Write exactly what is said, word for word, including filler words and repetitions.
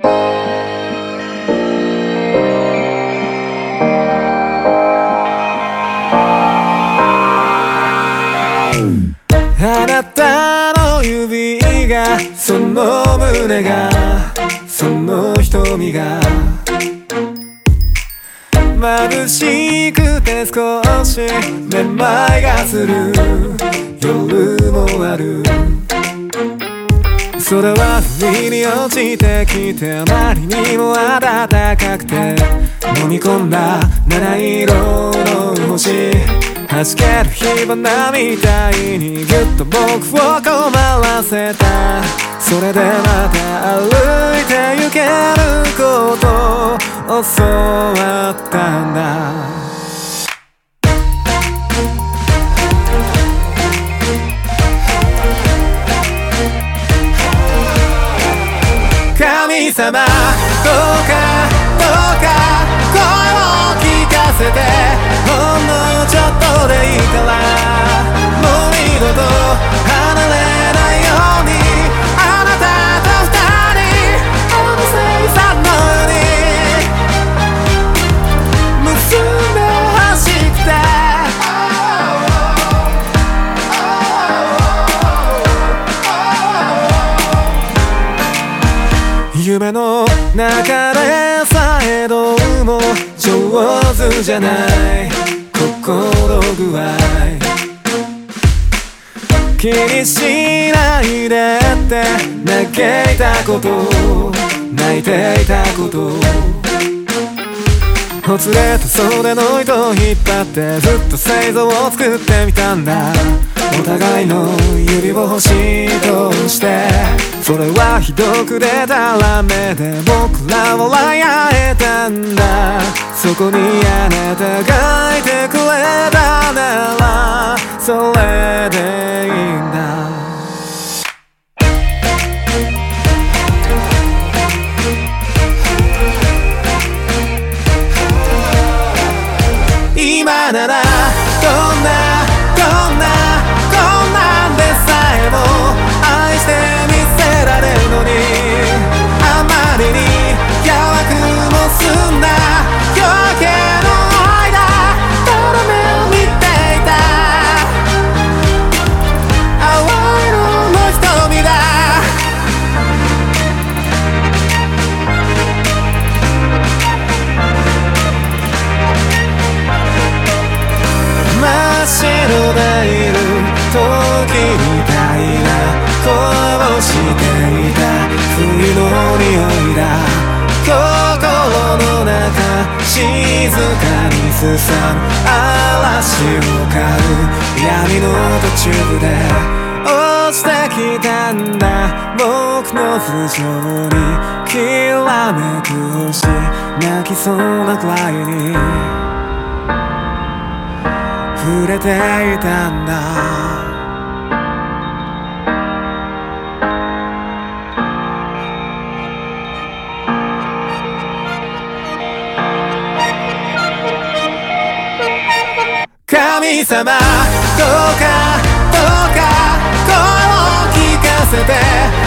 あなたの指が、その胸が、その瞳が眩しくて少しめまいがする夜もある。空は不意に落ちてきて、あまりにも暖かくて飲み込んだ七色の星、弾ける火花みたいにぎゅっと僕を困らせた。それでまた歩いて行けることを教わったんだ。神様、どうかどうか声を聞かせて、ほんのちょっとでいいからもう二度と離れないように、あなたと二人あの星座のように結んでほしくて、夢の中でさえどうも上手じゃない心具合、気にしないでって嘆いたこと、泣いていたこと、ほつれた袖の糸を引っ張ってずっと星座を作ってみたんだ。お互いの指を星として、それはひどくでたらめで僕らは笑い合えたんだ。そこにあなたがいてくれたならそれでいいんだ。今ならどんなどんなこんなんでさえも愛してみせられるのに、あまりに邪悪もすんな夜明けの間ただ目を見ていた淡い色の瞳だ。真っ白な色時みたいな声をしていた冬の匂いだ。心の中静かにすさむ嵐を飼う闇の途中で落ちてきたんだ。僕の頭上にきらめく星、泣きそうなくらいに触れていたんだ。神様、どうかどうか声を聞かせて、